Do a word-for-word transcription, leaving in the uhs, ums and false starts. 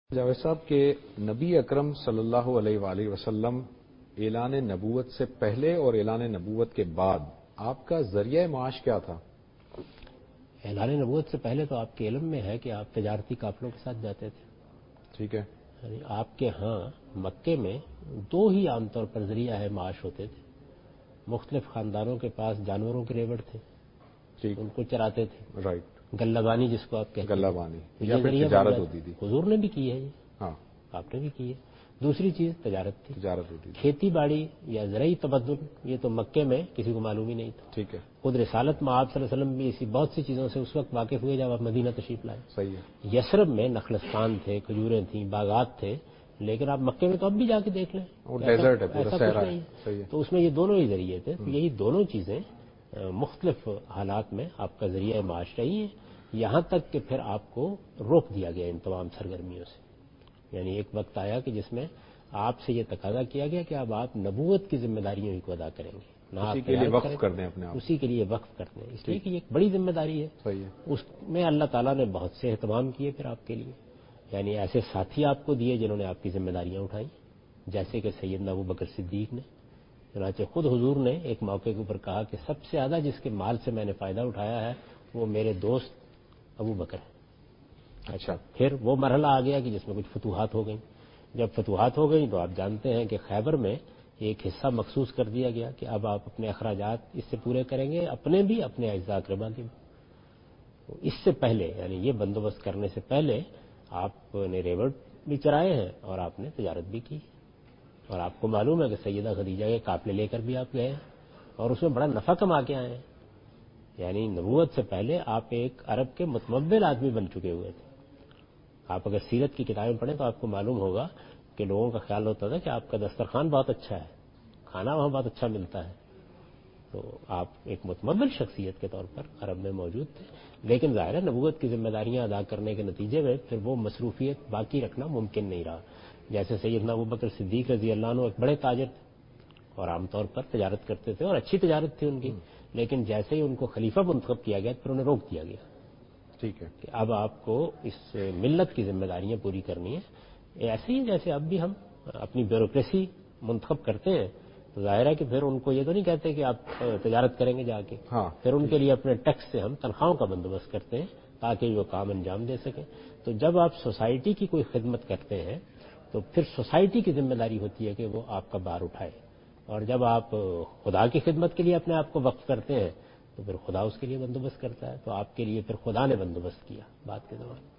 جاوید صاحب کے نبی اکرم صلی اللہ علیہ وآلہ وسلم اعلان نبوت سے پہلے اور اعلان نبوت کے بعد آپ کا ذریعہ معاش کیا تھا؟ اعلان نبوت سے پہلے تو آپ کے علم میں ہے کہ آپ تجارتی قافلوں کے ساتھ جاتے تھے. ٹھیک ہے. یعنی آپ کے ہاں مکے میں دو ہی عام طور پر ذریعہ ہے معاش ہوتے تھے. مختلف خاندانوں کے پاس جانوروں کے ریوڑ تھے، ٹھیک، ان کو چراتے تھے. رائٹ. گلہ بانی جس کو آپ کہتے ہیں، گلہ بانی یہ یا ذریعہ تجارت ہوتی تھی. حضور نے بھی کی ہے، یہ ہاں آپ نے بھی کی ہے. دوسری چیز تجارت تھی. تجارت ہوتی تھی. کھیتی باڑی یا زرعی تبادل یہ تو مکے میں کسی کو معلوم ہی نہیں تھا. ٹھیک ہے. خود رسالت میں آپ صلی اللہ علیہ وسلم بھی اسی بہت سی چیزوں سے اس وقت واقف ہوئے جب آپ مدینہ تشریف لائے. صحیح ہے. یثرب میں نخلستان تھے، کھجوریں تھیں، باغات تھے، لیکن آپ مکے میں تو اب بھی جا کے دیکھ لیں، وہ ڈیزرٹ ہے، پورا ایسا صحرا کچھ ہے. نہیں. صحیح ہے. تو اس میں یہ دونوں ہی ذریعے تھے. تو یہی دونوں چیزیں مختلف حالات میں آپ کا ذریعہ معاش رہی ہیں، یہاں تک کہ پھر آپ کو روک دیا گیا ان تمام سرگرمیوں سے. یعنی ایک وقت آیا کہ جس میں آپ سے یہ تقاضا کیا گیا کہ اب آپ نبوت کی ذمہ داریوں ہی کو ادا کریں گے، نہ اسی آپ کے لیے تجارت وقف کریں، کر دیں اپنے آپ. اسی کے لیے وقف کرتے ہیں. اس لیے کہ یہ ایک بڑی ذمہ داری ہے. صحیح ہے. اس میں اللہ تعالیٰ نے بہت سے اہتمام کیے پھر آپ کے لیے. یعنی ایسے ساتھی آپ کو دیے جنہوں نے آپ کی ذمہ داریاں اٹھائیں، جیسے کہ سیدنا ابو بکر صدیق نے. چنانچہ خود حضور نے ایک موقع کے اوپر کہا کہ سب سے زیادہ جس کے مال سے میں نے فائدہ اٹھایا ہے وہ میرے دوست ابو بکر ہیں. اچھا. پھر وہ مرحلہ آ گیا کہ جس میں کچھ فتوحات ہو گئیں. جب فتوحات ہو گئیں تو آپ جانتے ہیں کہ خیبر میں ایک حصہ مخصوص کر دیا گیا کہ اب آپ اپنے اخراجات اس سے پورے کریں گے، اپنے بھی اپنے اعزاء اقربا کے بھی. اس سے پہلے یعنی یہ بندوبست کرنے سے پہلے آپ نے ریوڑ بھی چرائے ہیں اور آپ نے تجارت بھی کی. اور آپ کو معلوم ہے کہ سیدہ خدیجہ کے قافلے لے کر بھی آپ گئے ہیں اور اس میں بڑا نفع کما کے آئے ہیں. یعنی نبوت سے پہلے آپ ایک عرب کے متمول آدمی بن چکے ہوئے تھے. آپ اگر سیرت کی کتابیں پڑھیں تو آپ کو معلوم ہوگا کہ لوگوں کا خیال ہوتا تھا کہ آپ کا دسترخوان بہت اچھا ہے، کھانا وہاں بہت اچھا ملتا ہے. تو آپ ایک متمول شخصیت کے طور پر عرب میں موجود تھے. لیکن ظاہر ہے نبوت کی ذمہ داریاں ادا کرنے کے نتیجے میں پھر وہ مصروفیت باقی رکھنا ممکن نہیں رہا. جیسے سیدنا ابو بکر صدیق رضی اللہ عنہ ایک بڑے تاجر تھے اور عام طور پر تجارت کرتے تھے اور اچھی تجارت تھی ان کی، لیکن جیسے ہی ان کو خلیفہ منتخب کیا گیا پھر انہیں روک دیا گیا. ٹھیک ہے. کہ اب آپ کو اس ملت کی ذمہ داریاں پوری کرنی ہے. ایسے ہی جیسے اب بھی ہم اپنی بیوروکریسی منتخب کرتے ہیں تو ظاہر ہے کہ پھر ان کو یہ تو نہیں کہتے کہ آپ تجارت کریں گے جا کے. ہاں. پھر ان کے لیے اپنے ٹیکس سے ہم تنخواہوں کا بندوبست کرتے ہیں تاکہ وہ کام انجام دے سکیں. تو جب آپ سوسائٹی کی کوئی خدمت کرتے ہیں تو پھر سوسائٹی کی ذمہ داری ہوتی ہے کہ وہ آپ کا بار اٹھائے. اور جب آپ خدا کی خدمت کے لیے اپنے آپ کو وقف کرتے ہیں تو پھر خدا اس کے لیے بندوبست کرتا ہے. تو آپ کے لیے پھر خدا نے بندوبست کیا بات کے دوران.